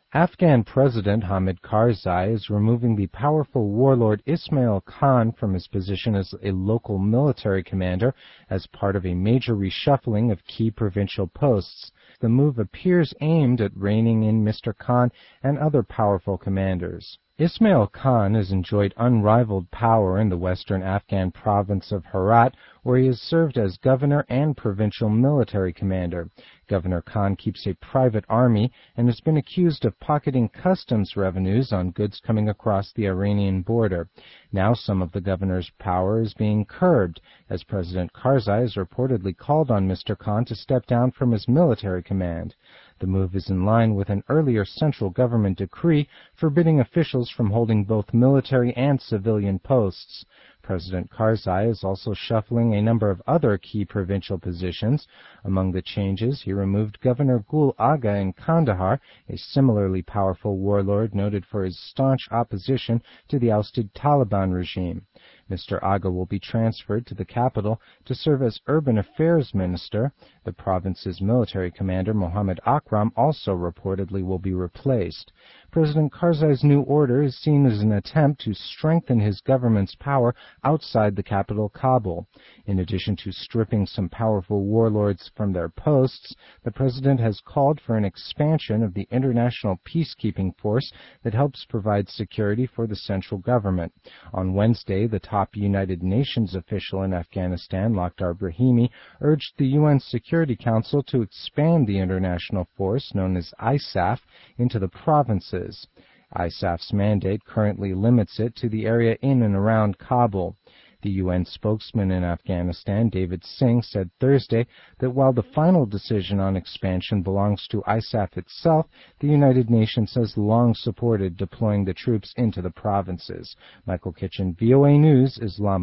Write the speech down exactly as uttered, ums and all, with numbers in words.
Afghan President Hamid Karzai is removing the powerful warlord Ismail Khan from his position as a local military commander as part of a major reshuffling of key provincial posts. The move appears aimed at reining in Mister Khan and other powerful commanders. Ismail Khan has enjoyed unrivaled power in the western Afghan province of Herat, where he has served as governor and provincial military commander. Governor Khan keeps a private army and has been accused of pocketing customs revenues on goods coming across the Iranian border. Now some of the governor's power is being curbed, as President Karzai has reportedly called on Mister Khan to step down from his military command. The move is in line with an earlier central government decree forbidding officials from holding both military and civilian posts. President Karzai is also shuffling a number of other key provincial positions. Among the changes, he removed Governor Gul Aga in Kandahar, a similarly powerful warlord noted for his staunch opposition to the ousted Taliban regime. Mister Aga will be transferred to the capital to serve as urban affairs minister. The province's military commander, Mohammad Akram, also reportedly will be replaced. President Karzai's new order is seen as an attempt to strengthen his government's power outside the capital, Kabul. In addition to stripping some powerful warlords from their posts, the president has called for an expansion of the international peacekeeping force that helps provide security for the central government. On Wednesday, the top United Nations official in Afghanistan, Lakhdar Brahimi, urged the U N Security Council to expand the international force, known as I S A F, into the provinces. I S A F's mandate currently limits it to the area in and around Kabul. The U N spokesman in Afghanistan, David Singh, said Thursday that while the final decision on expansion belongs to I S A F itself, the United Nations has long supported deploying the troops into the provinces. Michael Kitchen, V O A News, Islam.